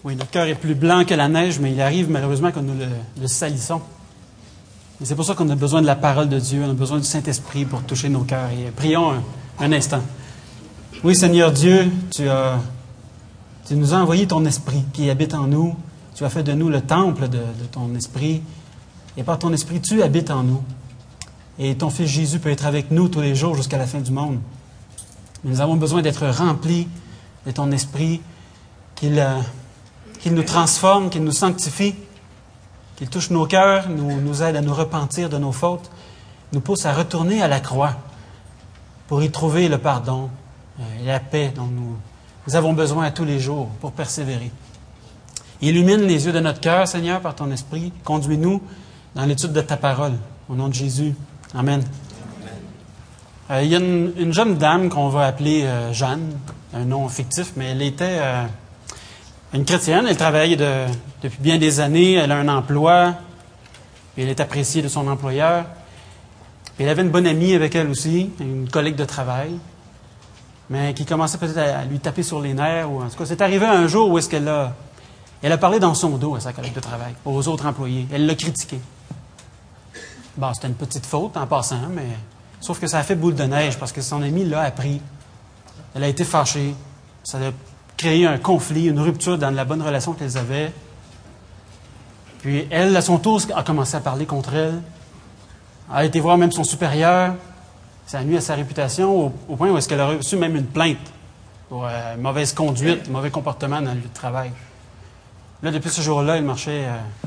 Oui, notre cœur est plus blanc que la neige, mais il arrive malheureusement que nous le salissons. Et c'est pour ça qu'on a besoin de la parole de Dieu, on a besoin du Saint-Esprit pour toucher nos cœurs. Et prions un instant. Oui, Seigneur Dieu, tu nous as envoyé ton Esprit qui habite en nous. Tu as fait de nous le temple de ton Esprit. Et par ton Esprit, tu habites en nous. Et ton Fils Jésus peut être avec nous tous les jours jusqu'à la fin du monde. Mais nous avons besoin d'être remplis de ton Esprit, qu'il nous transforme, qu'il nous sanctifie, qu'il touche nos cœurs, nous aide à nous repentir de nos fautes, nous pousse à retourner à la croix pour y trouver le pardon et la paix dont nous avons besoin à tous les jours pour persévérer. Illumine les yeux de notre cœur, Seigneur, par ton Esprit. Conduis-nous dans l'étude de ta parole. Au nom de Jésus. Amen. Il y a une jeune dame qu'on va appeler Jeanne, un nom fictif, mais elle était une chrétienne. Elle travaille depuis bien des années. Elle a un emploi. Puis elle est appréciée de son employeur. Puis elle avait une bonne amie avec elle aussi, une collègue de travail, mais qui commençait peut-être à lui taper sur les nerfs. Ou en tout cas, c'est arrivé un jour où est-ce qu'elle a parlé dans son dos à sa collègue de travail, aux autres employés. Elle l'a critiqué. Bon, c'était une petite faute en passant, mais sauf que ça a fait boule de neige parce que son amie l'a appris. Elle a été fâchée. Ça a créé un conflit, une rupture dans la bonne relation qu'elles avaient. Puis elle, à son tour, a commencé à parler contre elle. Elle a été voir même son supérieur. Ça a nuit à sa réputation au point où est-ce qu'elle a reçu même une plainte pour mauvaise conduite, mauvais comportement dans le lieu de travail. Là, depuis ce jour-là, elle marchait...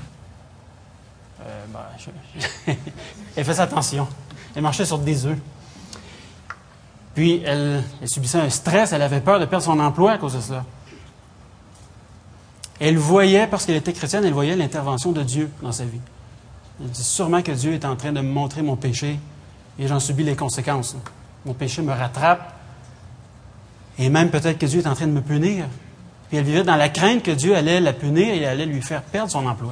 elle faisait attention. Elle marchait sur des œufs. Puis, elle subissait un stress. Elle avait peur de perdre son emploi à cause de cela. Elle voyait, parce qu'elle était chrétienne, elle voyait l'intervention de Dieu dans sa vie. Elle dit sûrement que Dieu est en train de me montrer mon péché et j'en subis les conséquences. Mon péché me rattrape et même peut-être que Dieu est en train de me punir. Puis elle vivait dans la crainte que Dieu allait la punir et allait lui faire perdre son emploi.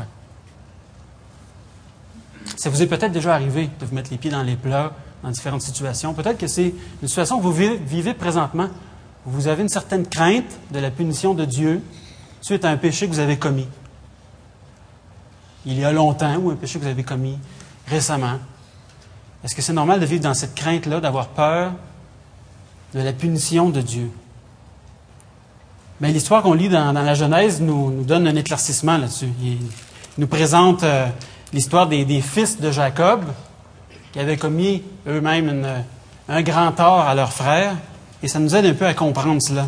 Ça vous est peut-être déjà arrivé de vous mettre les pieds dans les plats dans différentes situations. Peut-être que c'est une situation que vous vivez présentement. Vous avez une certaine crainte de la punition de Dieu suite à un péché que vous avez commis. Il y a longtemps, ou un péché que vous avez commis récemment. Est-ce que c'est normal de vivre dans cette crainte-là, d'avoir peur de la punition de Dieu? Bien, l'histoire qu'on lit dans la Genèse nous donne un éclaircissement là-dessus. Il nous présente l'histoire des fils de Jacob qui avaient commis eux-mêmes un grand tort à leurs frères, et ça nous aide un peu à comprendre cela.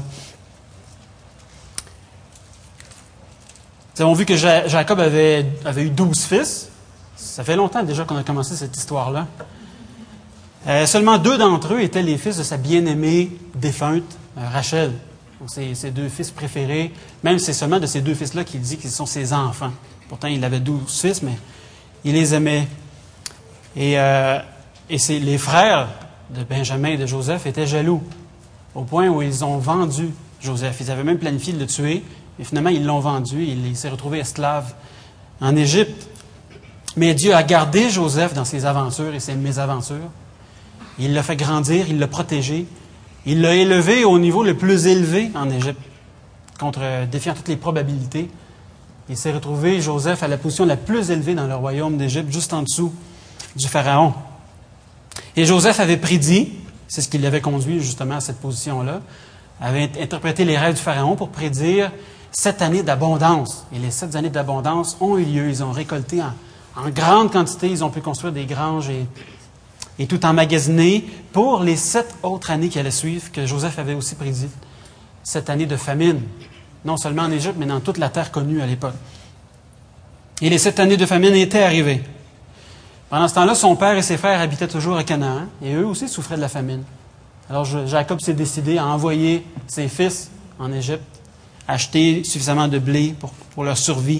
Nous avons vu que Jacob avait eu 12 fils. Ça fait longtemps déjà qu'on a commencé cette histoire-là. Seulement 2 d'entre eux étaient les fils de sa bien-aimée défunte, Rachel. Donc, ses 2 fils préférés. Même c'est seulement de ces 2 fils-là qu'il dit qu'ils sont ses enfants. Pourtant, il avait 12 fils, mais il les aimait. Et les frères de Benjamin et de Joseph étaient jaloux, au point où ils ont vendu Joseph. Ils avaient même planifié de le tuer, mais finalement, ils l'ont vendu et il s'est retrouvé esclave en Égypte. Mais Dieu a gardé Joseph dans ses aventures et ses mésaventures. Il l'a fait grandir, il l'a protégé. Il l'a élevé au niveau le plus élevé en Égypte, défiant toutes les probabilités. Il s'est retrouvé, Joseph, à la position la plus élevée dans le royaume d'Égypte, juste en dessous du Pharaon. Et Joseph avait prédit, c'est ce qui l'avait conduit justement à cette position-là, avait interprété les rêves du Pharaon pour prédire 7 années d'abondance. Et les 7 années d'abondance ont eu lieu. Ils ont récolté en grande quantité. Ils ont pu construire des granges et tout emmagasiner pour les 7 autres années qui allaient suivre, que Joseph avait aussi prédit. 7 années de famine, non seulement en Égypte, mais dans toute la terre connue à l'époque. Et les 7 années de famine étaient arrivées. Pendant ce temps-là, son père et ses frères habitaient toujours à Canaan, et eux aussi souffraient de la famine. Alors Jacob s'est décidé à envoyer ses fils en Égypte, acheter suffisamment de blé pour leur survie.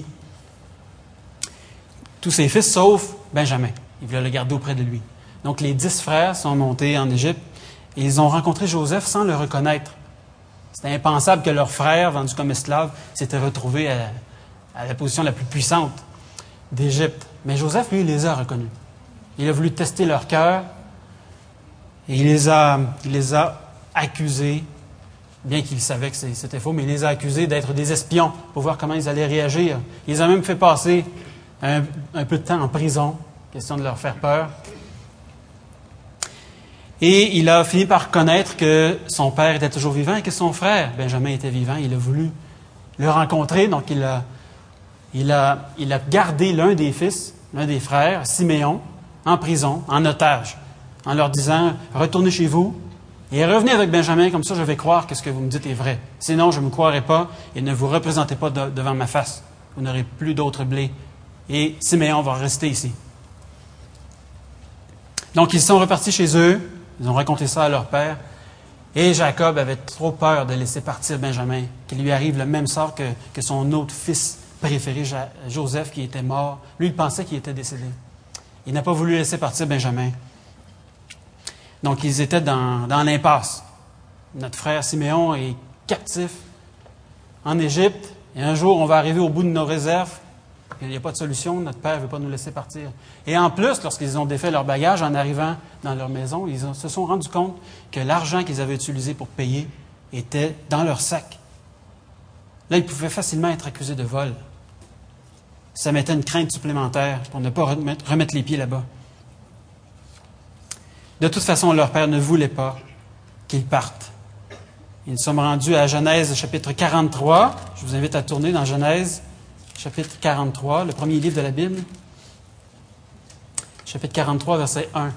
Tous ses fils, sauf Benjamin. Il voulait le garder auprès de lui. Donc les 10 frères sont montés en Égypte, et ils ont rencontré Joseph sans le reconnaître. C'était impensable que leur frère, vendu comme esclave, s'était retrouvé à la position la plus puissante d'Égypte. Mais Joseph, lui, il les a reconnus. Il a voulu tester leur cœur et il les a accusés bien qu'il savait que c'était faux, mais il les a accusés d'être des espions pour voir comment ils allaient réagir. Il les a même fait passer un peu de temps en prison, question de leur faire peur. Et il a fini par reconnaître que son père était toujours vivant et que son frère, Benjamin, était vivant. Il a voulu le rencontrer, donc il a gardé l'un des fils, l'un des frères, Siméon, en prison, en otage, en leur disant « Retournez chez vous et revenez avec Benjamin, comme ça je vais croire que ce que vous me dites est vrai. Sinon, je ne me croirai pas et ne vous représentez pas devant ma face. Vous n'aurez plus d'autre blé. Et Siméon va rester ici. » Donc, ils sont repartis chez eux. Ils ont raconté ça à leur père. Et Jacob avait trop peur de laisser partir Benjamin, qu'il lui arrive le même sort que son autre fils préféré, Joseph, qui était mort. Lui, il pensait qu'il était décédé. Il n'a pas voulu laisser partir Benjamin. Donc, ils étaient dans l'impasse. Notre frère Siméon est captif en Égypte. Et un jour, on va arriver au bout de nos réserves. Il n'y a pas de solution. Notre père ne veut pas nous laisser partir. Et en plus, lorsqu'ils ont défait leur bagage en arrivant dans leur maison, ils se sont rendus compte que l'argent qu'ils avaient utilisé pour payer était dans leur sac. Là, ils pouvaient facilement être accusés de vol. Ça mettait une crainte supplémentaire pour ne pas remettre les pieds là-bas. De toute façon, leur père ne voulait pas qu'ils partent. Et nous sommes rendus à Genèse, chapitre 43. Je vous invite à tourner dans Genèse, chapitre 43, le premier livre de la Bible. Chapitre 43, verset 1.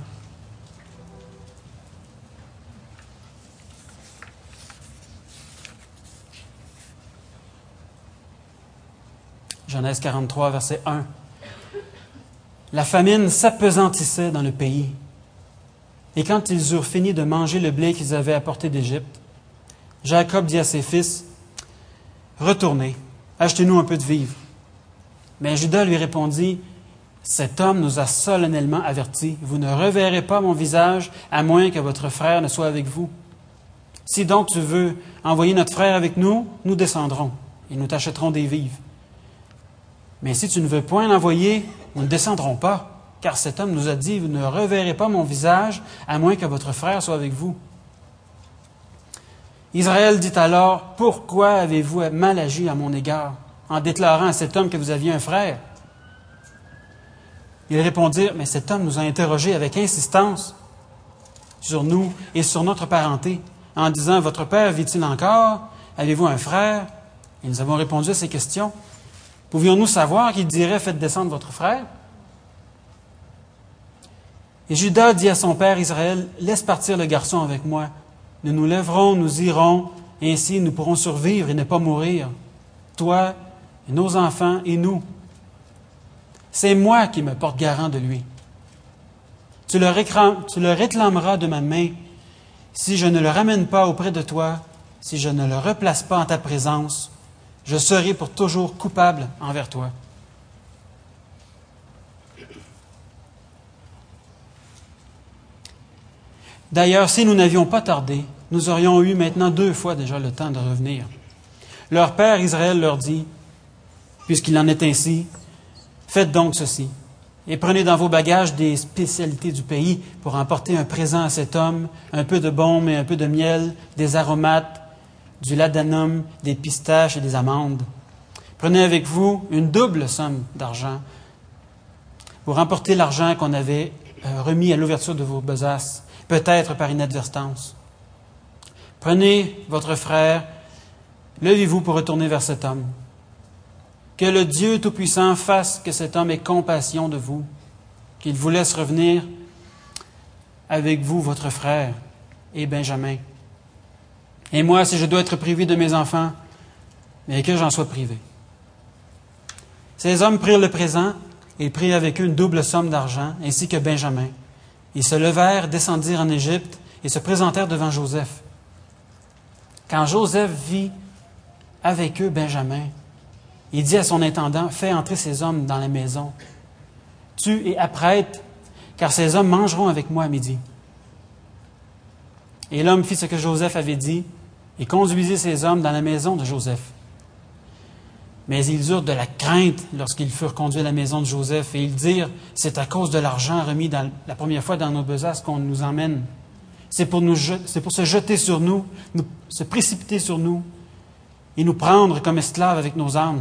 Genèse 43, verset 1. La famine s'appesantissait dans le pays. Et quand ils eurent fini de manger le blé qu'ils avaient apporté d'Égypte, Jacob dit à ses fils, « Retournez, achetez-nous un peu de vivres. » Mais Judas lui répondit, « Cet homme nous a solennellement avertis, vous ne reverrez pas mon visage à moins que votre frère ne soit avec vous. Si donc tu veux envoyer notre frère avec nous, nous descendrons et nous t'achèterons des vivres. Mais si tu ne veux point l'envoyer, nous ne descendrons pas. Car cet homme nous a dit, vous ne reverrez pas mon visage, à moins que votre frère soit avec vous. » Israël dit alors, « Pourquoi avez-vous mal agi à mon égard, en déclarant à cet homme que vous aviez un frère? » Ils répondirent, « Mais cet homme nous a interrogés avec insistance sur nous et sur notre parenté, en disant, votre père vit-il encore? Avez-vous un frère? » Et nous avons répondu à ces questions. Pouvions-nous savoir qu'il dirait, « Faites descendre votre frère » ? Et Judas dit à son père Israël, « Laisse partir le garçon avec moi. Nous nous lèverons, nous irons, et ainsi nous pourrons survivre et ne pas mourir, toi, et nos enfants et nous. C'est moi qui me porte garant de lui. Tu le réclameras de ma main si je ne le ramène pas auprès de toi, si je ne le replace pas en ta présence, je serai pour toujours coupable envers toi. » D'ailleurs, si nous n'avions pas tardé, nous aurions eu maintenant 2 fois déjà le temps de revenir. Leur père Israël leur dit, puisqu'il en est ainsi, faites donc ceci, et prenez dans vos bagages des spécialités du pays pour emporter un présent à cet homme, un peu de baume et un peu de miel, des aromates, du ladanum, des pistaches et des amandes. Prenez avec vous une double somme d'argent pour emporter l'argent qu'on avait remis à l'ouverture de vos besaces, peut-être par inadvertance. Prenez votre frère, levez-vous pour retourner vers cet homme. Que le Dieu Tout-Puissant fasse que cet homme ait compassion de vous, qu'il vous laisse revenir avec vous, votre frère, et Benjamin. Et moi, si je dois être privé de mes enfants, mais que j'en sois privé. » Ces hommes prirent le présent et prirent avec eux une double somme d'argent, ainsi que Benjamin. Ils se levèrent, descendirent en Égypte et se présentèrent devant Joseph. Quand Joseph vit avec eux Benjamin, il dit à son intendant, « Fais entrer ces hommes dans la maison. Tue et apprête, car ces hommes mangeront avec moi à midi. » Et l'homme fit ce que Joseph avait dit et conduisit ces hommes dans la maison de Joseph. Mais ils eurent de la crainte lorsqu'ils furent conduits à la maison de Joseph, et ils dirent, « C'est à cause de l'argent remis la première fois dans nos besaces qu'on nous emmène. c'est pour se jeter sur nous, se précipiter sur nous et nous prendre comme esclaves avec nos âmes.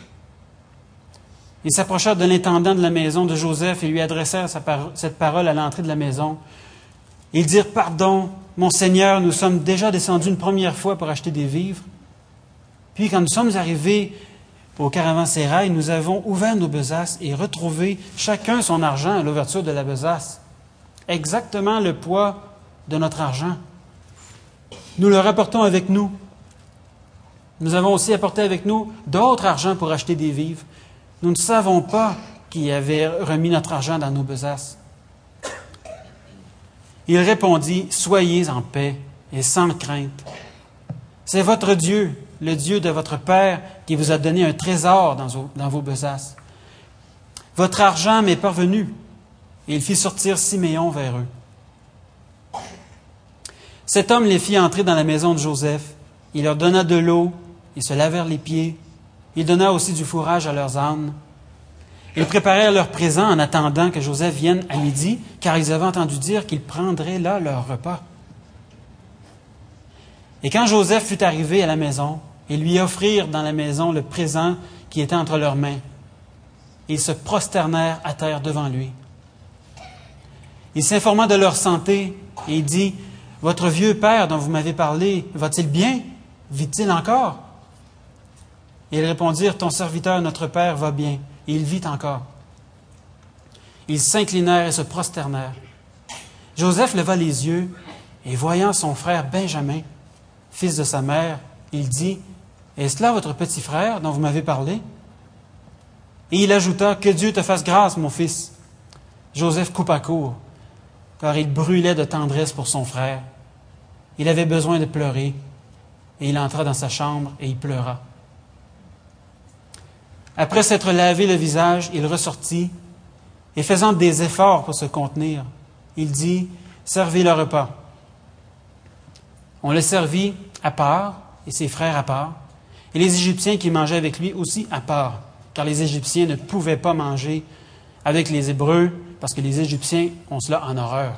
Ils s'approchèrent de l'intendant de la maison de Joseph et lui adressèrent cette parole à l'entrée de la maison. Ils dirent, « Pardon, mon Seigneur, nous sommes déjà descendus une première fois pour acheter des vivres. Puis quand nous sommes arrivés au caravansérail, nous avons ouvert nos besaces et retrouvé chacun son argent à l'ouverture de la besace. Exactement le poids de notre argent. Nous le rapportons avec nous. Nous avons aussi apporté avec nous d'autres argents pour acheter des vivres. Nous ne savons pas qui avait remis notre argent dans nos besaces. » Il répondit, « Soyez en paix et sans crainte. C'est votre Dieu, le Dieu de votre Père, qui vous a donné un trésor dans vos besaces. Votre argent m'est parvenu. » Et il fit sortir Siméon vers eux. Cet homme les fit entrer dans la maison de Joseph. Il leur donna de l'eau, ils se lavèrent les pieds. Il donna aussi du fourrage à leurs ânes. Ils préparèrent leurs présents en attendant que Joseph vienne à midi, car ils avaient entendu dire qu'ils prendraient là leur repas. Et quand Joseph fut arrivé à la maison, ils lui offrirent dans la maison le présent qui était entre leurs mains. Ils se prosternèrent à terre devant lui. Il s'informa de leur santé et il dit, « Votre vieux père dont vous m'avez parlé, va-t-il bien? Vit-il encore? » Et ils répondirent, « Ton serviteur, notre père, va bien, et il vit encore. » Ils s'inclinèrent et se prosternèrent. Joseph leva les yeux, et voyant son frère Benjamin, fils de sa mère, il dit, « Est-ce là votre petit frère dont vous m'avez parlé? » Et il ajouta, « Que Dieu te fasse grâce, mon fils. » Joseph coupa court, car il brûlait de tendresse pour son frère. Il avait besoin de pleurer, et il entra dans sa chambre et il pleura. Après s'être lavé le visage, il ressortit, et faisant des efforts pour se contenir, il dit, « Servez le repas. » On le servit à part, et ses frères à part, et les Égyptiens qui mangeaient avec lui aussi à part, car les Égyptiens ne pouvaient pas manger avec les Hébreux, parce que les Égyptiens ont cela en horreur.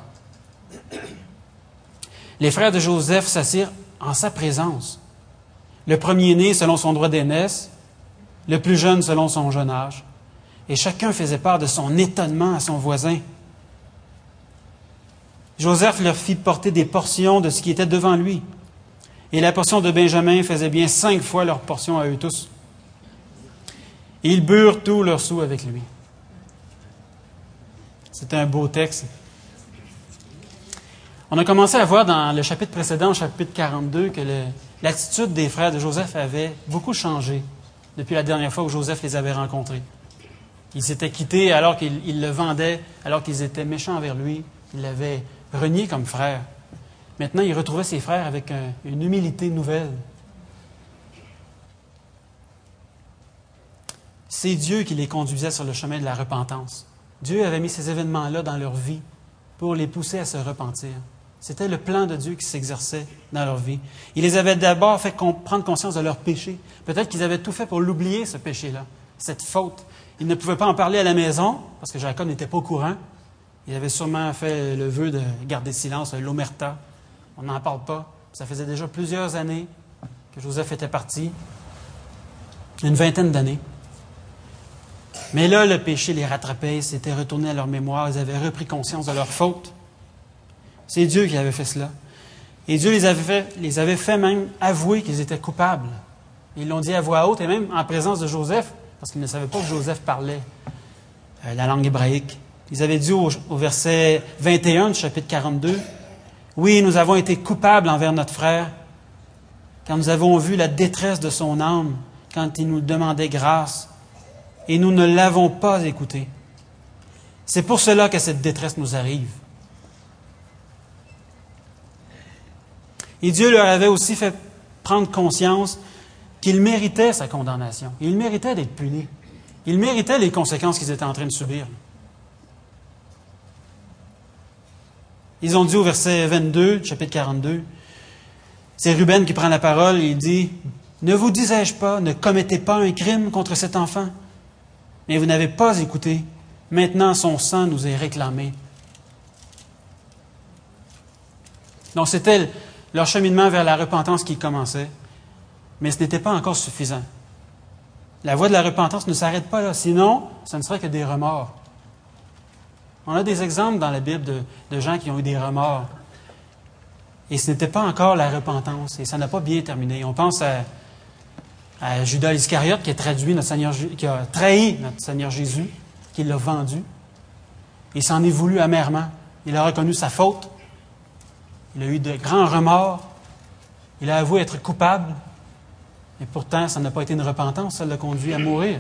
Les frères de Joseph s'assirent en sa présence. Le premier-né selon son droit d'aînesse, le plus jeune selon son jeune âge. Et chacun faisait part de son étonnement à son voisin. Joseph leur fit porter des portions de ce qui était devant lui. Et la portion de Benjamin faisait bien 5 fois leur portion à eux tous. Et ils burent tous leurs sous avec lui. C'était un beau texte. On a commencé à voir dans le chapitre précédent, au chapitre 42, que l'attitude des frères de Joseph avait beaucoup changé depuis la dernière fois où Joseph les avait rencontrés. Ils s'étaient quittés alors qu'ils le vendaient, alors qu'ils étaient méchants envers lui. Ils l'avaient renié comme frère. Maintenant, il retrouvait ses frères avec une humilité nouvelle. C'est Dieu qui les conduisait sur le chemin de la repentance. Dieu avait mis ces événements-là dans leur vie pour les pousser à se repentir. C'était le plan de Dieu qui s'exerçait dans leur vie. Il les avait d'abord fait prendre conscience de leur péché. Peut-être qu'ils avaient tout fait pour l'oublier, ce péché-là, cette faute. Ils ne pouvaient pas en parler à la maison, parce que Jacob n'était pas au courant. Il avait sûrement fait le vœu de garder silence, l'omerta. On n'en parle pas. Ça faisait déjà plusieurs années que Joseph était parti, une 20aine d'années. Mais là, le péché les rattrapait, ils s'étaient retournés à leur mémoire, ils avaient repris conscience de leur faute. C'est Dieu qui avait fait cela. Et Dieu les avait fait même avouer qu'ils étaient coupables. Ils l'ont dit à voix haute, et même en présence de Joseph, parce qu'ils ne savaient pas que Joseph parlait la langue hébraïque. Ils avaient dit au verset 21 du chapitre 42, « Oui, nous avons été coupables envers notre frère, quand nous avons vu la détresse de son âme, quand il nous demandait grâce, et nous ne l'avons pas écouté. C'est pour cela que cette détresse nous arrive. » Et Dieu leur avait aussi fait prendre conscience qu'il méritait sa condamnation. Il méritait d'être puni. Il méritait les conséquences qu'ils étaient en train de subir. Ils ont dit au verset 22, chapitre 42, c'est Ruben qui prend la parole et il dit, « Ne vous disais-je pas, ne commettez pas un crime contre cet enfant, mais vous n'avez pas écouté. Maintenant, son sang nous est réclamé. » Donc c'était leur cheminement vers la repentance qui commençait, mais ce n'était pas encore suffisant. La voie de la repentance ne s'arrête pas là, sinon, ce ne serait que des remords. On a des exemples dans la Bible de gens qui ont eu des remords. Et ce n'était pas encore la repentance, et ça n'a pas bien terminé. On pense à Judas Iscariote qui a trahi notre Seigneur Jésus, qui l'a vendu. Il s'en est voulu amèrement. Il a reconnu sa faute. Il a eu de grands remords. Il a avoué être coupable. Et pourtant, ça n'a pas été une repentance, ça l'a conduit à mourir.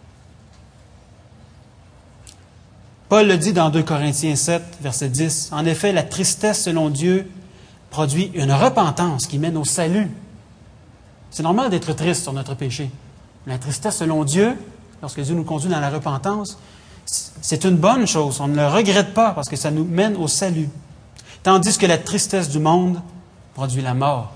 Paul le dit dans 2 Corinthiens 7, verset 10. En effet, la tristesse selon Dieu produit une repentance qui mène au salut. C'est normal d'être triste sur notre péché. La tristesse selon Dieu, lorsque Dieu nous conduit dans la repentance, c'est une bonne chose. On ne le regrette pas parce que ça nous mène au salut. Tandis que la tristesse du monde produit la mort.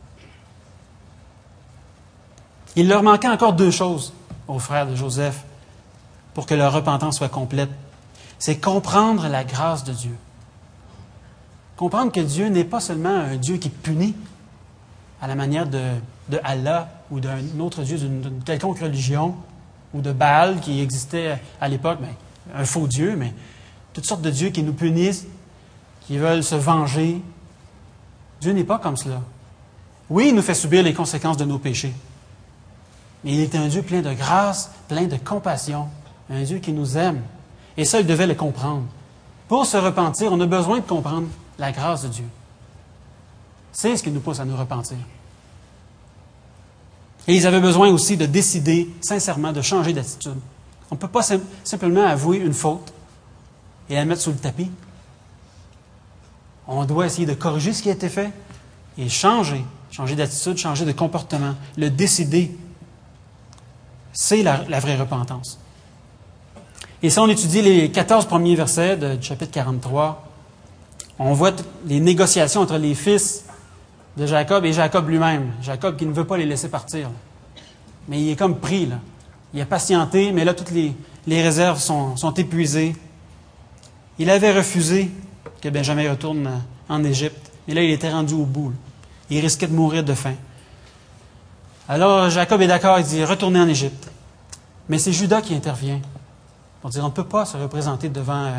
Il leur manquait encore 2 choses aux frères de Joseph pour que leur repentance soit complète. C'est comprendre la grâce de Dieu. Comprendre que Dieu n'est pas seulement un Dieu qui punit à la manière de Allah ou d'un autre Dieu d'une quelconque religion ou de Baal qui existait à l'époque, un faux Dieu, mais toutes sortes de dieux qui nous punissent, qui veulent se venger. Dieu n'est pas comme cela. Oui, il nous fait subir les conséquences de nos péchés. Mais il est un Dieu plein de grâce, plein de compassion, un Dieu qui nous aime. Et ça, il devait le comprendre. Pour se repentir, on a besoin de comprendre la grâce de Dieu. C'est ce qui nous pousse à nous repentir. Et ils avaient besoin aussi de décider sincèrement de changer d'attitude. On ne peut pas simplement avouer une faute et la mettre sous le tapis. On doit essayer de corriger ce qui a été fait et changer d'attitude, changer de comportement, le décider. C'est la vraie repentance. Et si on étudie les 14 premiers versets du chapitre 43, on voit les négociations entre les fils de Jacob et Jacob lui-même. Jacob qui ne veut pas les laisser partir. Mais il est comme pris, là. Il a patienté, mais là, toutes les réserves sont épuisées. Il avait refusé que Benjamin retourne en Égypte. Et là, il était rendu au bout. Là. Il risquait de mourir de faim. Alors, Jacob est d'accord, il dit, retournez en Égypte. Mais c'est Judas qui intervient. Pour dire, on ne peut pas se représenter devant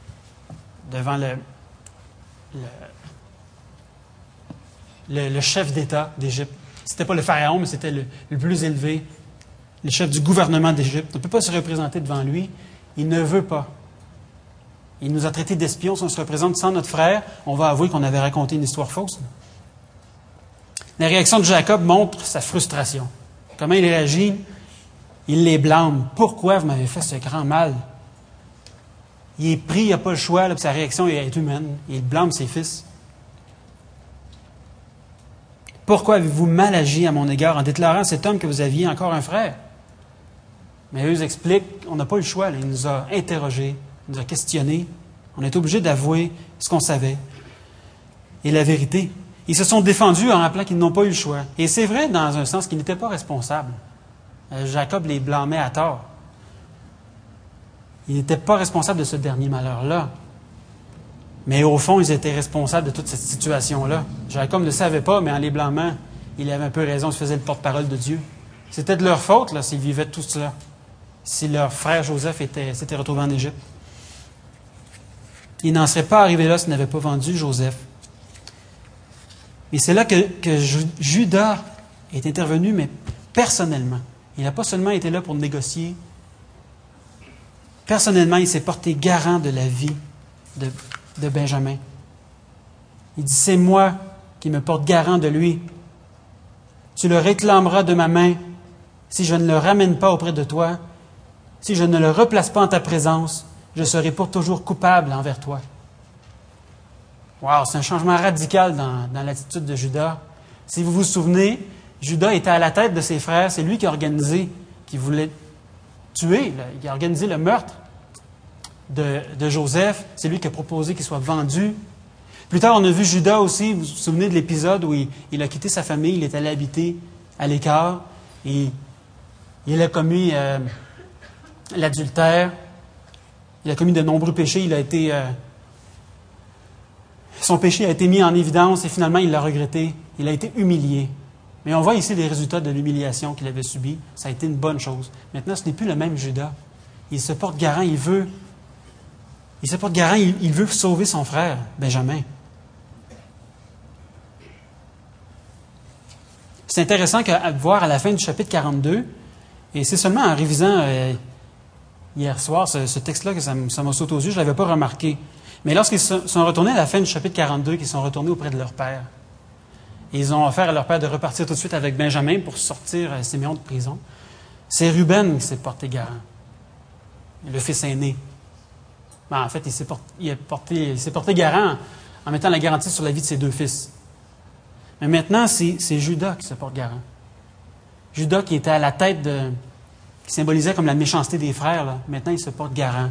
le chef d'État d'Égypte. C'était pas le pharaon, mais c'était le plus élevé, le chef du gouvernement d'Égypte. On ne peut pas se représenter devant lui. Il ne veut pas. Il nous a traités d'espions. Si on se représente sans notre frère, on va avouer qu'on avait raconté une histoire fausse. La réaction de Jacob montre sa frustration. Comment il réagit? Il les blâme. Pourquoi vous m'avez fait ce grand mal? Il est pris, il n'a pas le choix, là, puis sa réaction est humaine. Il blâme ses fils. Pourquoi avez-vous mal agi à mon égard en déclarant à cet homme que vous aviez encore un frère? Mais eux expliquent, on n'a pas eu le choix. Là. Il nous a interrogés, il nous a questionnés. On est obligé d'avouer ce qu'on savait. Et la vérité. Ils se sont défendus en rappelant qu'ils n'ont pas eu le choix. Et c'est vrai dans un sens qu'ils n'étaient pas responsables. Jacob les blâmait à tort. Il n'était pas responsable de ce dernier malheur-là. Mais au fond, ils étaient responsables de toute cette situation-là. Jacob ne le savait pas, mais en les blâmant, il avait un peu raison, il se faisait le porte-parole de Dieu. C'était de leur faute là, s'ils vivaient tout cela. Si leur frère Joseph s'était retrouvé en Égypte. Il n'en serait pas arrivé là s'il n'avait pas vendu Joseph. Et c'est là que Judas est intervenu, mais personnellement. Il n'a pas seulement été là pour négocier. Personnellement, il s'est porté garant de la vie de Benjamin. Il dit, c'est moi qui me porte garant de lui. Tu le réclameras de ma main si je ne le ramène pas auprès de toi. Si je ne le replace pas en ta présence, je serai pour toujours coupable envers toi. Wow, c'est un changement radical dans l'attitude de Judas. Si vous vous souvenez, Judas était à la tête de ses frères. C'est lui qui a organisé, qui voulait tuer, là, qui a organisé le meurtre de Joseph. C'est lui qui a proposé qu'il soit vendu. Plus tard, on a vu Judas aussi. Vous vous souvenez de l'épisode où il a quitté sa famille, il est allé habiter à l'écart. Et il a commis l'adultère. Il a commis de nombreux péchés. Il a été Son péché a été mis en évidence et finalement il l'a regretté. Il a été humilié. Mais on voit ici les résultats de l'humiliation qu'il avait subie. Ça a été une bonne chose. Maintenant, ce n'est plus le même Judas. Il se porte garant, il veut sauver son frère, Benjamin. C'est intéressant à voir à la fin du chapitre 42, et c'est seulement en révisant hier soir ce texte-là que ça m'a sauté aux yeux, je ne l'avais pas remarqué. Mais lorsqu'ils sont retournés à la fin du chapitre 42, qu'ils sont retournés auprès de leur père, et ils ont offert à leur père de repartir tout de suite avec Benjamin pour sortir Siméon de prison, c'est Ruben qui s'est porté garant, le fils aîné. En fait, il s'est porté garant en mettant la garantie sur la vie de ses deux fils. Mais maintenant, c'est Judas qui se porte garant. Judas qui était à la tête qui symbolisait comme la méchanceté des frères, là. Maintenant, il se porte garant.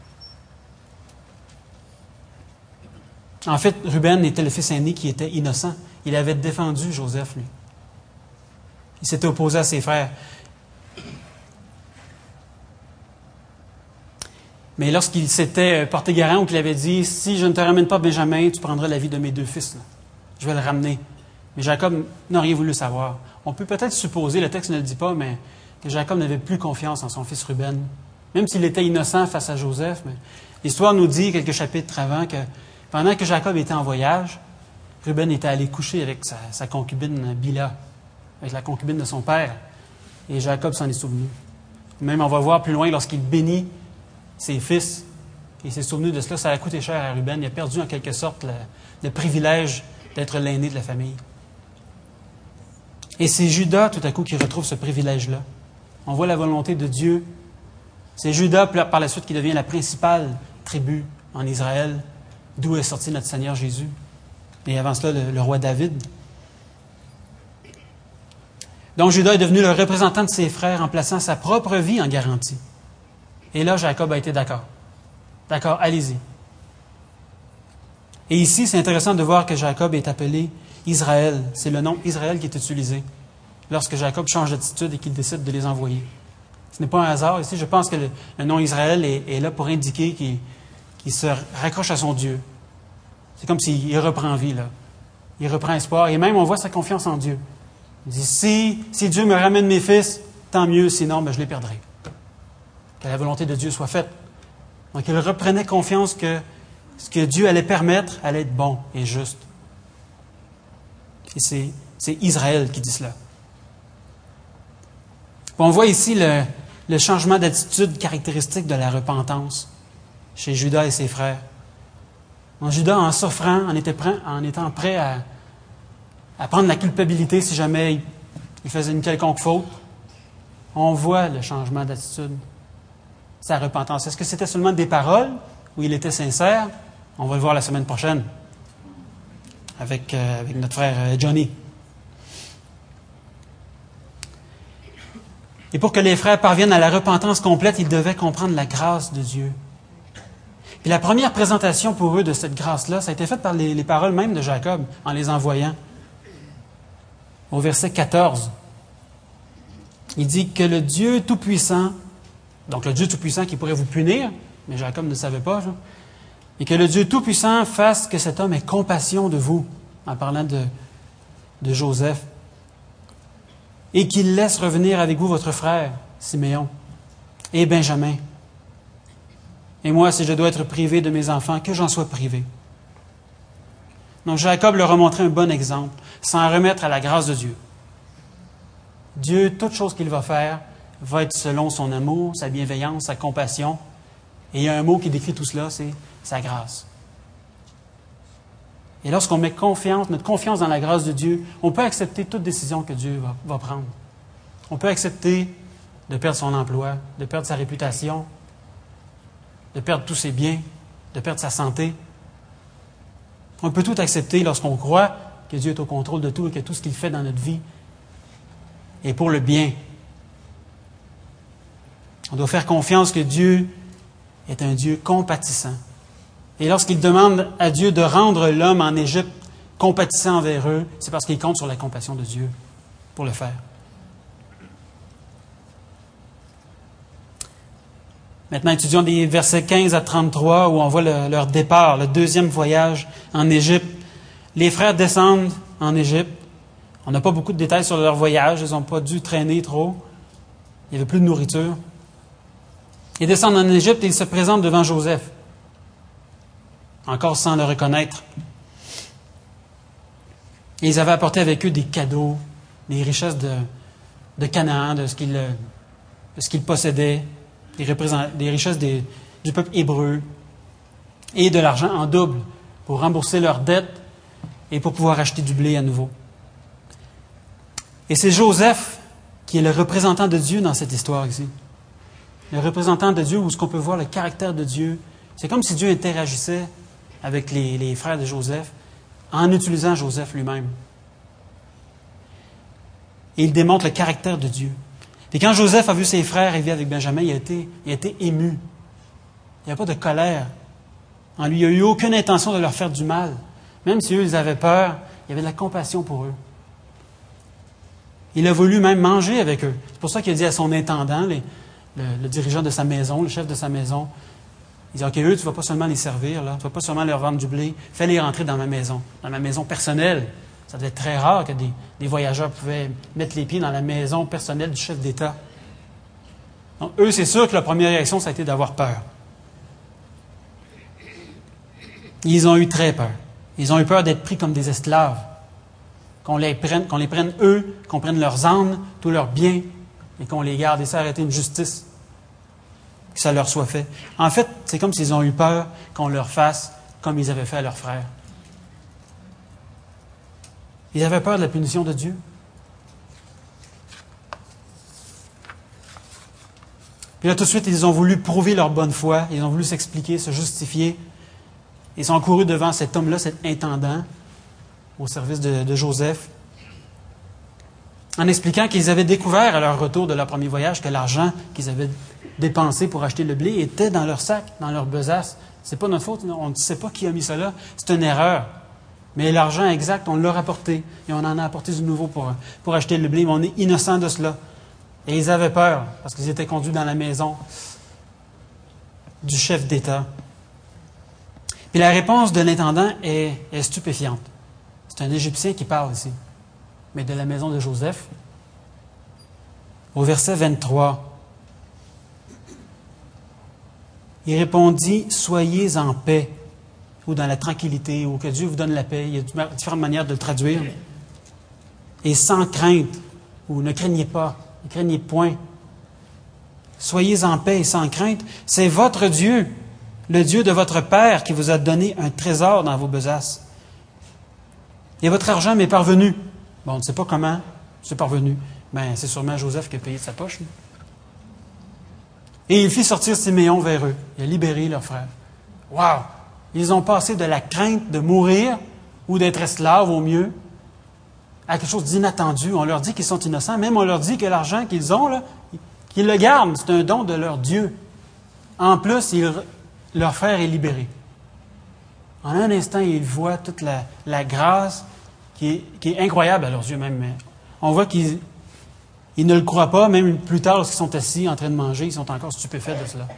En fait, Ruben était le fils aîné qui était innocent. Il avait défendu Joseph, lui. Il s'était opposé à ses frères. Mais lorsqu'il s'était porté garant ou qu'il avait dit « Si je ne te ramène pas Benjamin, tu prendras la vie de mes deux fils. Là. Je vais le ramener. » Mais Jacob n'a rien voulu savoir. On peut peut-être supposer, le texte ne le dit pas, mais que Jacob n'avait plus confiance en son fils Ruben. Même s'il était innocent face à Joseph. Mais l'histoire nous dit, quelques chapitres avant, que pendant que Jacob était en voyage, Ruben était allé coucher avec sa concubine Bila, avec la concubine de son père. Et Jacob s'en est souvenu. Même on va voir plus loin, lorsqu'il bénit ses fils, il s'est souvenu de cela, ça a coûté cher à Ruben. Il a perdu en quelque sorte le privilège d'être l'aîné de la famille. Et c'est Judas, tout à coup, qui retrouve ce privilège-là. On voit la volonté de Dieu. C'est Judas, par la suite, qui devient la principale tribu en Israël, d'où est sorti notre Seigneur Jésus. Et avant cela, le roi David. Donc, Judas est devenu le représentant de ses frères en plaçant sa propre vie en garantie. Et là, Jacob a été d'accord. D'accord, allez-y. Et ici, c'est intéressant de voir que Jacob est appelé Israël. C'est le nom Israël qui est utilisé lorsque Jacob change d'attitude et qu'il décide de les envoyer. Ce n'est pas un hasard. Ici, je pense que le nom Israël est là pour indiquer qu'il se raccroche à son Dieu. C'est comme s'il reprend vie, là. Il reprend espoir. Et même, on voit sa confiance en Dieu. Il dit, si Dieu me ramène mes fils, tant mieux, sinon, je les perdrai. Que la volonté de Dieu soit faite. Donc, il reprenait confiance que ce que Dieu allait permettre allait être bon et juste. Et c'est Israël qui dit cela. On voit ici le changement d'attitude caractéristique de la repentance chez Judas et ses frères. Donc, Judas, en s'offrant, en étant prêt à prendre la culpabilité si jamais il faisait une quelconque faute, on voit le changement d'attitude, sa repentance. Est-ce que c'était seulement des paroles où il était sincère? On va le voir la semaine prochaine avec notre frère Johnny. Et pour que les frères parviennent à la repentance complète, ils devaient comprendre la grâce de Dieu. Et la première présentation pour eux de cette grâce-là, ça a été faite par les paroles même de Jacob en les envoyant. Au verset 14, il dit que le Dieu Tout-Puissant, donc le Dieu Tout-Puissant qui pourrait vous punir, mais Jacob ne savait pas, et que le Dieu Tout-Puissant fasse que cet homme ait compassion de vous, en parlant de Joseph, et qu'il laisse revenir avec vous votre frère, Siméon, et Benjamin. Et moi, si je dois être privé de mes enfants, que j'en sois privé. Donc Jacob leur a montré un bon exemple, sans remettre à la grâce de Dieu. Dieu, toute chose qu'il va faire, va être selon son amour, sa bienveillance, sa compassion. Et il y a un mot qui décrit tout cela, c'est sa grâce. Et lorsqu'on met notre confiance dans la grâce de Dieu, on peut accepter toute décision que Dieu va prendre. On peut accepter de perdre son emploi, de perdre sa réputation, de perdre tous ses biens, de perdre sa santé. On peut tout accepter lorsqu'on croit que Dieu est au contrôle de tout et que tout ce qu'il fait dans notre vie est pour le bien. On doit faire confiance que Dieu est un Dieu compatissant. Et lorsqu'il demande à Dieu de rendre l'homme en Égypte compatissant envers eux, c'est parce qu'il compte sur la compassion de Dieu pour le faire. Maintenant, étudions des versets 15 à 33 où on voit leur départ, le deuxième voyage en Égypte. Les frères descendent en Égypte. On n'a pas beaucoup de détails sur leur voyage. Ils n'ont pas dû traîner trop. Il n'y avait plus de nourriture. Ils descendent en Égypte et ils se présentent devant Joseph, encore sans le reconnaître. Et ils avaient apporté avec eux des cadeaux, des richesses de Canaan, de ce qu'ils possédaient, des richesses du peuple hébreu, et de l'argent en double pour rembourser leurs dettes et pour pouvoir acheter du blé à nouveau. Et c'est Joseph qui est le représentant de Dieu dans cette histoire ici. Le représentant de Dieu, où ce qu'on peut voir le caractère de Dieu. C'est comme si Dieu interagissait avec les frères de Joseph en utilisant Joseph lui-même. Et il démontre le caractère de Dieu. Et quand Joseph a vu ses frères arriver avec Benjamin, il a été ému. Il n'y a pas de colère en lui. Il n'a eu aucune intention de leur faire du mal. Même si eux, ils avaient peur, il y avait de la compassion pour eux. Il a voulu même manger avec eux. C'est pour ça qu'il a dit à son intendant, le dirigeant de sa maison, le chef de sa maison, il dit, OK, eux, tu ne vas pas seulement les servir, là, tu ne vas pas seulement leur vendre du blé, fais-les rentrer dans ma maison personnelle. Ça devait être très rare que des voyageurs pouvaient mettre les pieds dans la maison personnelle du chef d'État. Donc, eux, c'est sûr que la première réaction, ça a été d'avoir peur. Ils ont eu très peur. Ils ont eu peur d'être pris comme des esclaves. Qu'on les prenne eux, qu'on prenne leurs ânes, tous leurs biens, et qu'on les garde. Et ça aurait été une justice, que ça leur soit fait. En fait, c'est comme s'ils ont eu peur qu'on leur fasse comme ils avaient fait à leurs frères. Ils avaient peur de la punition de Dieu. Puis là, tout de suite, ils ont voulu prouver leur bonne foi. Ils ont voulu s'expliquer, se justifier. Ils sont courus devant cet homme-là, cet intendant, au service de Joseph, en expliquant qu'ils avaient découvert à leur retour de leur premier voyage que l'argent qu'ils avaient dépensé pour acheter le blé était dans leur sac, dans leur besace. C'est pas notre faute, on ne sait pas qui a mis ça là. C'est une erreur. Mais l'argent exact, on l'a rapporté. Et on en a apporté du nouveau pour acheter le blé. Mais on est innocent de cela. Et ils avaient peur, parce qu'ils étaient conduits dans la maison du chef d'État. Puis la réponse de l'intendant est stupéfiante. C'est un Égyptien qui parle ici, mais de la maison de Joseph. Au verset 23, il répondit, « Soyez en paix », ou dans la tranquillité, ou que Dieu vous donne la paix. Il y a différentes manières de le traduire. Et sans crainte, ou ne craignez pas, ne craignez point. Soyez en paix et sans crainte. C'est votre Dieu, le Dieu de votre Père, qui vous a donné un trésor dans vos besaces. Et votre argent m'est parvenu. Bon, on ne sait pas comment c'est parvenu. Ben, c'est sûrement Joseph qui a payé de sa poche. Et il fit sortir Siméon vers eux. Il a libéré leurs frères. Wow! Ils ont passé de la crainte de mourir ou d'être esclaves au mieux à quelque chose d'inattendu. On leur dit qu'ils sont innocents. Même on leur dit que l'argent qu'ils ont, là, qu'ils le gardent. C'est un don de leur Dieu. En plus, leur frère est libéré. En un instant, ils voient toute la grâce qui est incroyable à leurs yeux même. Mais on voit qu'ils ne le croient pas, même plus tard, lorsqu'ils sont assis en train de manger, ils sont encore stupéfaits de cela.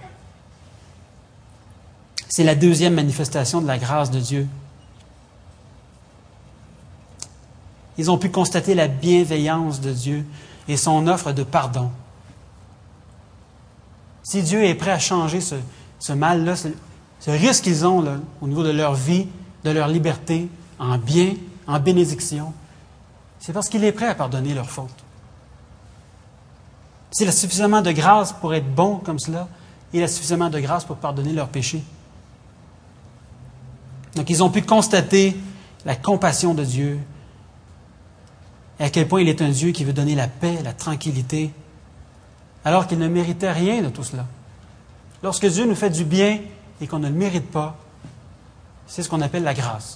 C'est la deuxième manifestation de la grâce de Dieu. Ils ont pu constater la bienveillance de Dieu et son offre de pardon. Si Dieu est prêt à changer ce mal-là, ce risque qu'ils ont là, au niveau de leur vie, de leur liberté, en bien, en bénédiction, c'est parce qu'il est prêt à pardonner leurs fautes. S'il a suffisamment de grâce pour être bon comme cela, il a suffisamment de grâce pour pardonner leurs péchés. Donc, ils ont pu constater la compassion de Dieu et à quel point il est un Dieu qui veut donner la paix, la tranquillité, alors qu'il ne méritait rien de tout cela. Lorsque Dieu nous fait du bien et qu'on ne le mérite pas, c'est ce qu'on appelle la grâce.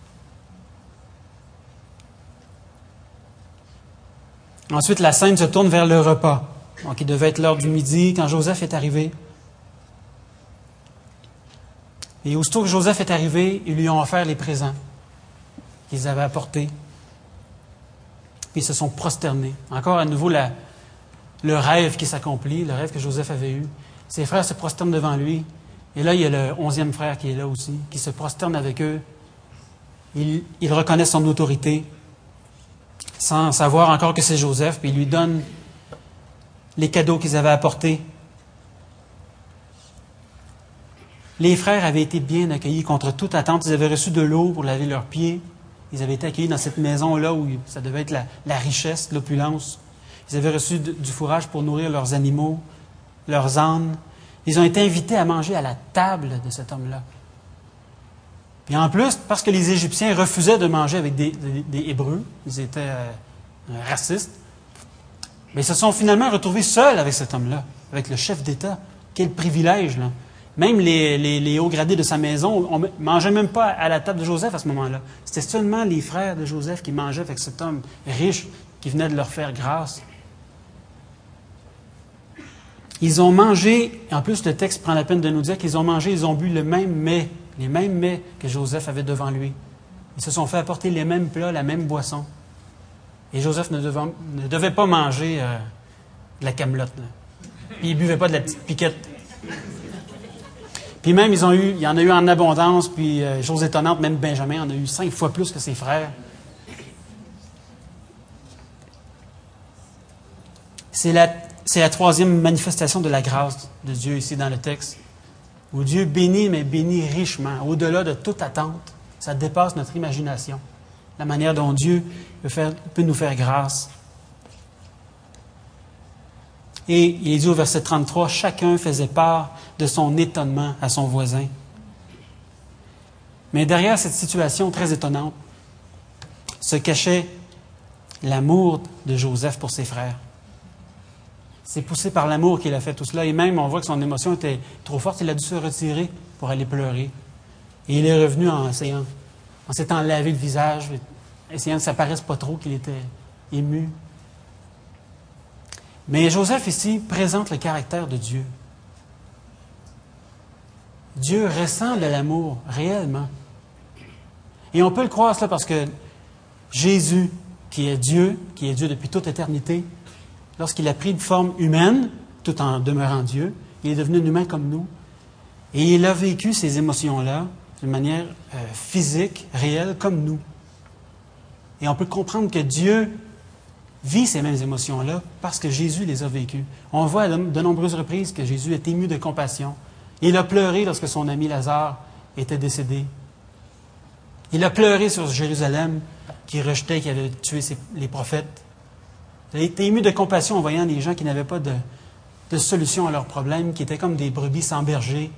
Ensuite, la scène se tourne vers le repas. Donc, il devait être l'heure du midi quand Joseph est arrivé. Et aussitôt que Joseph est arrivé, ils lui ont offert les présents qu'ils avaient apportés. Puis ils se sont prosternés. Encore à nouveau, le rêve qui s'accomplit, le rêve que Joseph avait eu. Ses frères se prosternent devant lui. Et là, il y a le 11e frère qui est là aussi, qui se prosterne avec eux. Il reconnaît son autorité, sans savoir encore que c'est Joseph, puis il lui donne les cadeaux qu'ils avaient apportés. Les frères avaient été bien accueillis contre toute attente. Ils avaient reçu de l'eau pour laver leurs pieds. Ils avaient été accueillis dans cette maison-là où ça devait être la richesse, l'opulence. Ils avaient reçu du fourrage pour nourrir leurs animaux, leurs ânes. Ils ont été invités à manger à la table de cet homme-là. Et en plus, parce que les Égyptiens refusaient de manger avec des Hébreux, ils étaient racistes, mais ils se sont finalement retrouvés seuls avec cet homme-là, avec le chef d'État. Quel privilège, là! Même les hauts gradés de sa maison ne mangeaient même pas à la table de Joseph à ce moment-là. C'était seulement les frères de Joseph qui mangeaient avec cet homme riche qui venait de leur faire grâce. Ils ont mangé, et en plus le texte prend la peine de nous dire qu'ils ont mangé, ils ont bu le même mets, les mêmes mets que Joseph avait devant lui. Ils se sont fait apporter les mêmes plats, la même boisson. Et Joseph ne devait pas manger de la camelote. Puis il ne buvait pas de la petite piquette. Puis même, il y en a eu en abondance, puis chose étonnante, même Benjamin en a eu 5 fois plus que ses frères. C'est la 3e manifestation de la grâce de Dieu ici dans le texte, où Dieu bénit, mais bénit richement, au-delà de toute attente. Ça dépasse notre imagination, la manière dont Dieu peut nous faire grâce. Et il est dit au verset 33, « Chacun faisait part de son étonnement à son voisin. » Mais derrière cette situation très étonnante se cachait l'amour de Joseph pour ses frères. C'est poussé par l'amour qu'il a fait tout cela. Et même, on voit que son émotion était trop forte. Il a dû se retirer pour aller pleurer. Et il est revenu en s'étant lavé le visage, essayant que ça ne paraisse pas trop qu'il était ému. Mais Joseph, ici, présente le caractère de Dieu. Dieu ressent de l'amour, réellement. Et on peut le croire, cela, parce que Jésus, qui est Dieu depuis toute éternité, lorsqu'il a pris une forme humaine, tout en demeurant Dieu, il est devenu un humain comme nous. Et il a vécu ces émotions-là d'une manière physique, réelle, comme nous. Et on peut comprendre que Dieu vit ces mêmes émotions-là parce que Jésus les a vécues. On voit à de nombreuses reprises que Jésus est ému de compassion. Il a pleuré lorsque son ami Lazare était décédé. Il a pleuré sur Jérusalem qui rejetait, qui avait tué les prophètes. Il a été ému de compassion en voyant les gens qui n'avaient pas de solution à leurs problèmes, qui étaient comme des brebis sans berger.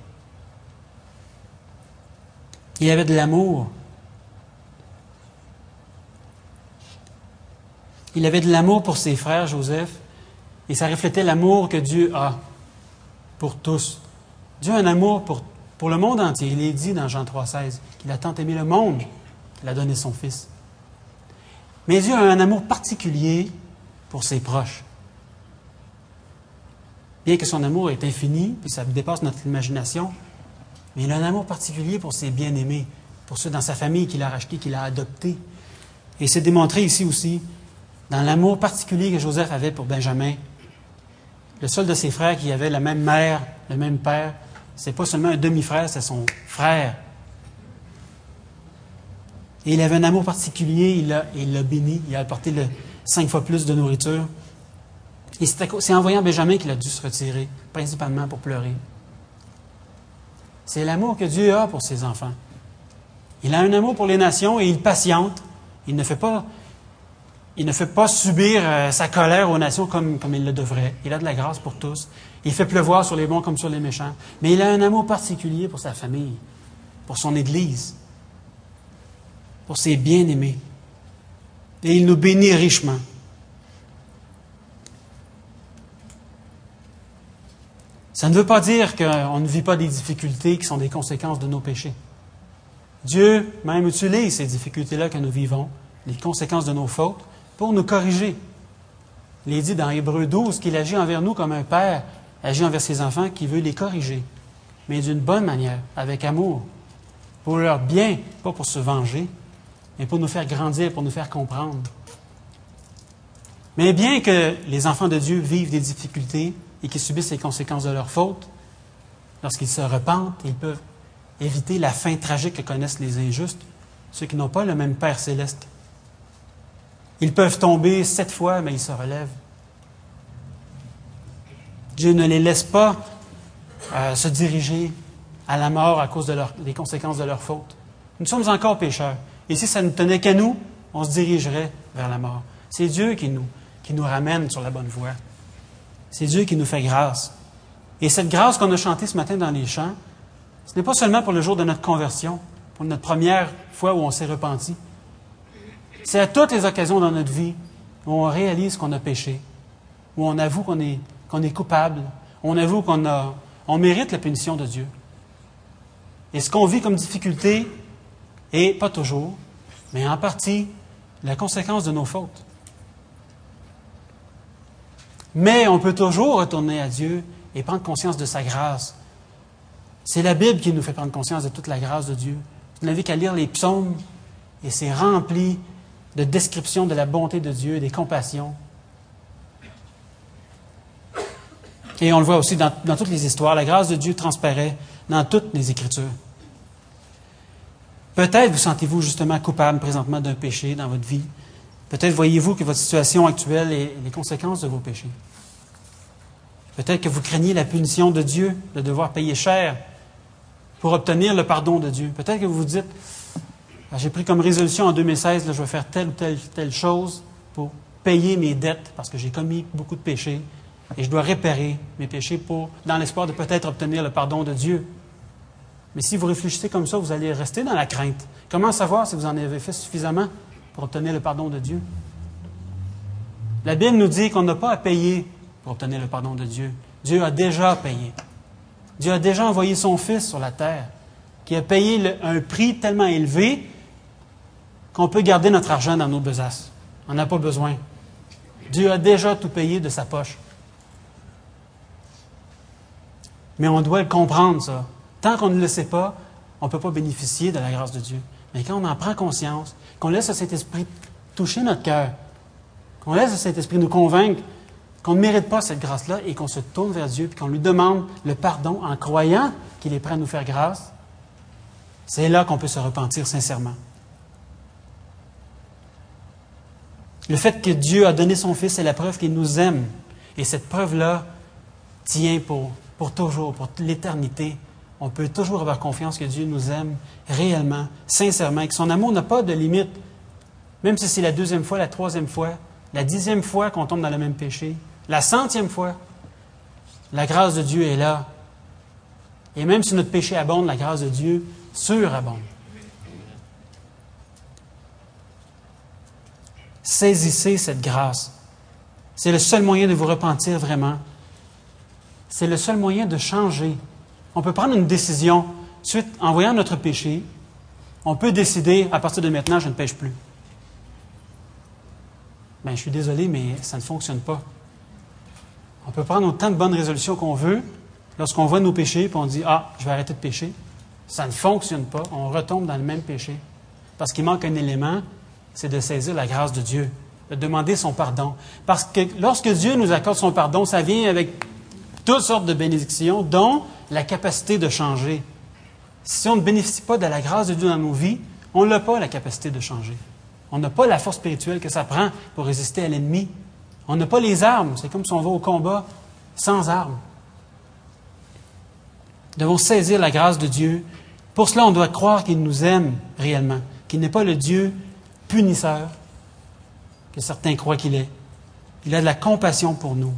Il avait de l'amour. Il avait de l'amour pour ses frères, Joseph, et ça reflétait l'amour que Dieu a pour tous. Dieu a un amour pour le monde entier. Il est dit dans Jean 3,16 qu'il a tant aimé le monde qu'il a donné son Fils. Mais Dieu a un amour particulier pour ses proches. Bien que son amour est infini, puis ça dépasse notre imagination, mais il a un amour particulier pour ses bien-aimés, pour ceux dans sa famille qu'il a rachetés, qu'il a adoptés. Et c'est démontré ici aussi, dans l'amour particulier que Joseph avait pour Benjamin. Le seul de ses frères qui avait la même mère, le même père, c'est pas seulement un demi-frère, c'est son frère. Et il avait un amour particulier, il l'a béni, il a apporté 5 fois plus de nourriture. Et c'est en voyant Benjamin qu'il a dû se retirer, principalement pour pleurer. C'est l'amour que Dieu a pour ses enfants. Il a un amour pour les nations et il patiente. Il ne fait pas subir sa colère aux nations comme il le devrait. Il a de la grâce pour tous. Il fait pleuvoir sur les bons comme sur les méchants. Mais il a un amour particulier pour sa famille, pour son Église, pour ses bien-aimés. Et il nous bénit richement. Ça ne veut pas dire qu'on ne vit pas des difficultés qui sont des conséquences de nos péchés. Dieu même utilise ces difficultés-là que nous vivons, les conséquences de nos fautes, pour nous corriger. Il est dit dans Hébreux 12 qu'il agit envers nous comme un père agit envers ses enfants qui veut les corriger, mais d'une bonne manière, avec amour, pour leur bien, pas pour se venger, mais pour nous faire grandir, pour nous faire comprendre. Mais bien que les enfants de Dieu vivent des difficultés et qu'ils subissent les conséquences de leurs fautes, lorsqu'ils se repentent, ils peuvent éviter la fin tragique que connaissent les injustes, ceux qui n'ont pas le même Père céleste. Ils peuvent tomber 7 fois, mais ils se relèvent. Dieu ne les laisse pas se diriger à la mort à cause des conséquences de leur faute. Nous sommes encore pécheurs. Et si ça ne tenait qu'à nous, on se dirigerait vers la mort. C'est Dieu qui nous ramène sur la bonne voie. C'est Dieu qui nous fait grâce. Et cette grâce qu'on a chantée ce matin dans les chants, ce n'est pas seulement pour le jour de notre conversion, pour notre première fois où on s'est repenti. C'est à toutes les occasions dans notre vie où on réalise qu'on a péché, où on avoue qu'on est coupable, où on avoue qu'on mérite la punition de Dieu. Et ce qu'on vit comme difficulté est, pas toujours, mais en partie, la conséquence de nos fautes. Mais on peut toujours retourner à Dieu et prendre conscience de sa grâce. C'est la Bible qui nous fait prendre conscience de toute la grâce de Dieu. Vous n'avez qu'à lire les psaumes et c'est rempli de descriptions de la bonté de Dieu et des compassions. Et on le voit aussi dans toutes les histoires. La grâce de Dieu transparaît dans toutes les Écritures. Peut-être vous sentez-vous justement coupable présentement d'un péché dans votre vie. Peut-être voyez-vous que votre situation actuelle est les conséquences de vos péchés. Peut-être que vous craignez la punition de Dieu, de devoir payer cher pour obtenir le pardon de Dieu. Peut-être que vous vous dites, j'ai pris comme résolution en 2016, je vais faire telle ou telle chose pour payer mes dettes parce que j'ai commis beaucoup de péchés et je dois réparer mes péchés dans l'espoir de peut-être obtenir le pardon de Dieu. Mais si vous réfléchissez comme ça, vous allez rester dans la crainte. Comment savoir si vous en avez fait suffisamment pour obtenir le pardon de Dieu? La Bible nous dit qu'on n'a pas à payer pour obtenir le pardon de Dieu. Dieu a déjà payé. Dieu a déjà envoyé son Fils sur la terre, qui a payé un prix tellement élevé qu'on peut garder notre argent dans nos besaces. On n'a pas besoin. Dieu a déjà tout payé de sa poche. Mais on doit le comprendre, ça. Tant qu'on ne le sait pas, on ne peut pas bénéficier de la grâce de Dieu. Mais quand on en prend conscience, qu'on laisse le Saint-Esprit toucher notre cœur, qu'on laisse le Saint-Esprit nous convaincre qu'on ne mérite pas cette grâce-là et qu'on se tourne vers Dieu et qu'on lui demande le pardon en croyant qu'il est prêt à nous faire grâce, c'est là qu'on peut se repentir sincèrement. Le fait que Dieu a donné son Fils, c'est la preuve qu'il nous aime. Et cette preuve-là tient pour toujours, pour l'éternité. On peut toujours avoir confiance que Dieu nous aime réellement, sincèrement, et que son amour n'a pas de limite. Même si c'est la 2e fois, la 3e fois, la 10e fois qu'on tombe dans le même péché, la 100e fois, la grâce de Dieu est là. Et même si notre péché abonde, la grâce de Dieu surabonde. Saisissez cette grâce. C'est le seul moyen de vous repentir vraiment. C'est le seul moyen de changer. On peut prendre une décision suite en voyant notre péché. On peut décider, à partir de maintenant, je ne pêche plus. Bien, je suis désolé, mais ça ne fonctionne pas. On peut prendre autant de bonnes résolutions qu'on veut. Lorsqu'on voit nos péchés, puis on dit, je vais arrêter de pécher. Ça ne fonctionne pas. On retombe dans le même péché. Parce qu'il manque un élément, c'est de saisir la grâce de Dieu, de demander son pardon. Parce que lorsque Dieu nous accorde son pardon, ça vient avec toutes sortes de bénédictions, dont la capacité de changer. Si on ne bénéficie pas de la grâce de Dieu dans nos vies, on n'a pas la capacité de changer. On n'a pas la force spirituelle que ça prend pour résister à l'ennemi. On n'a pas les armes. C'est comme si on va au combat sans armes. Nous devons saisir la grâce de Dieu. Pour cela, on doit croire qu'il nous aime réellement, qu'il n'est pas le Dieu punisseur que certains croient qu'il est. Il a de la compassion pour nous.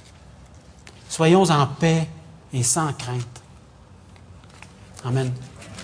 Soyons en paix et sans crainte. Amen.